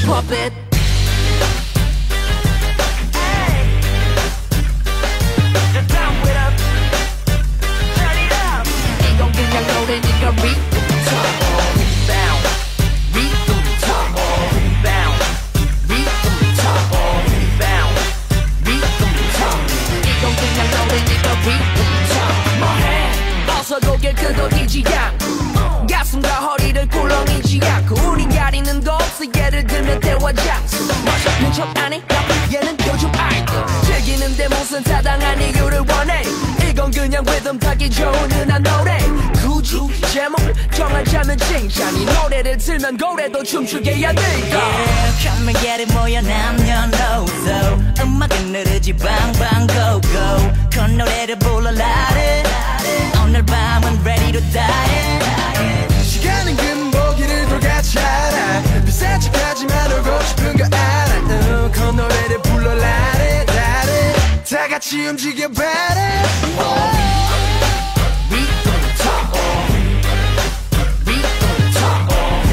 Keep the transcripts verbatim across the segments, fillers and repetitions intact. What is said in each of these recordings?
pump it. 이건 그냥 노래니까 rhythm top. Rebound, rhythm top. Rebound, rhythm top. Rebound, rhythm top. 이건 그냥 노래니까 rhythm top. 뭐해? 어서 고개 끄덕이지 않고 가슴과 허리를 꿀렁이지 않고 우린 가리는 거 없어. 예를 들면 대화 장소 멋있는 척 안 해. 얘는 요즘 아이돌 즐기는데 무슨 타당한 이유를 원해. 이건 그냥 리듬 타기 좋은 흔한 노래. 굳이 제목을 정하자면 진짜 이 노래를 틀면 고래도 춤추게 해야 돼. Yeah, come and get it 모여 남녀노소 음악은 느르지 방방 go go 그 노래를 불러라 오늘 밤은 ready to die. 시간은 금보기를 돌같이 알아. 비싼 척하지만 울고 싶은 거 알아. 어, 그 노래를 불러라 다 같이 움직여봐라. Rhythm top. Rhythm top.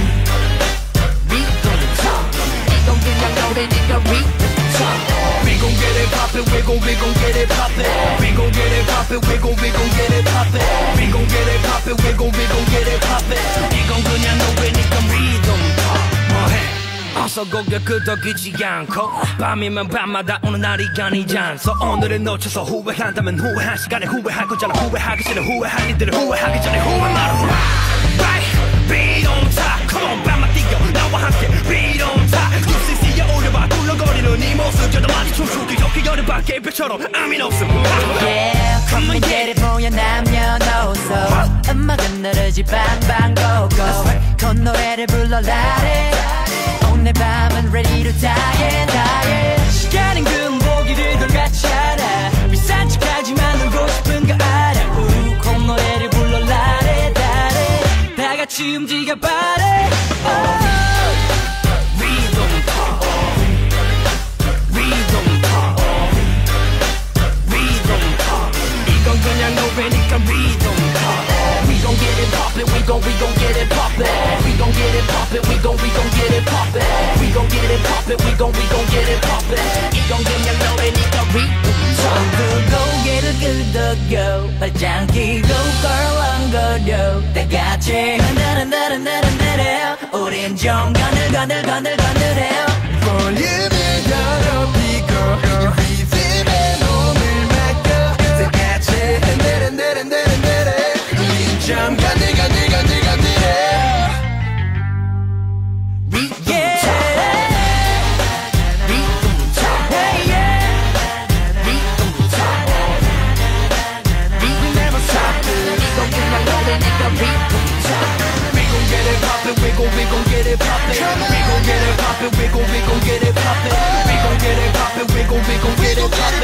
Rhythm top. 이건 그냥 노래니까 rhythm top. We gon' get it poppin', we gon' we gon' get it poppin'. We gon' get it poppin', we gon' we gon' get it poppin'. We gon' get it poppin', we gon' we gon' get it poppin'. 이건 그냥 노래니까 rhythm pop. 뭐해? 어서 고개 끄덕이지 않고 밤이면 밤마다 오는 날이 아니지 않소. 오늘을 놓쳐서 후회한다면 후회한 시간에 후회할 거잖아. 후회하기 전에 후회할 일들을 후회하기 전에 후회 말아. Right, beat on top. Come on, 밤만 뛰어 나와 함께 beat on top. 유씨씨에 올려봐 굴렁거리는 이 모습 저도 많이 춤추기 좋게 여름밤 개별처럼 아민 없음. Yeah, come and get it 모여 남녀노소 음악은 느르지 방방 go go 그 노래를 불러라 오늘 밤은 ready to die, die. 시간은 금보기를 돌같이 알아. 비싼 척하지만 울고 싶은 거 알아. 우, 그 노래를 불러라 다래 다 같이 움직여봐라. Rhythm pop. Rhythm pop. Rhythm pop. 이건 그냥 노래니까 rhythm pop. We gon' get it poppin', we gon' we gon' get it poppin'. We gon' get it poppin', we gon' we gon' get it poppin'. We gon' get it poppin', we gon' we gon' get it poppin'. 이건 그냥 노래니까 rhythm top. 고개를 끄덕여 발장 끼고 껄렁거려 다 같이 흔들흔들흔들흔들해 우린 좀 건들건들건들건들해 볼륨을 더럽히고 이 리듬에 몸을 맡겨 다 같이 흔들흔들흔들흔들해 우린 좀 건들건들건들건들해. We gon' we gon' get it poppin'. We gon' get it poppin'. We gon' we gon' get it poppin'. We gon' get it poppin'. We gon' we gon' get it poppin'.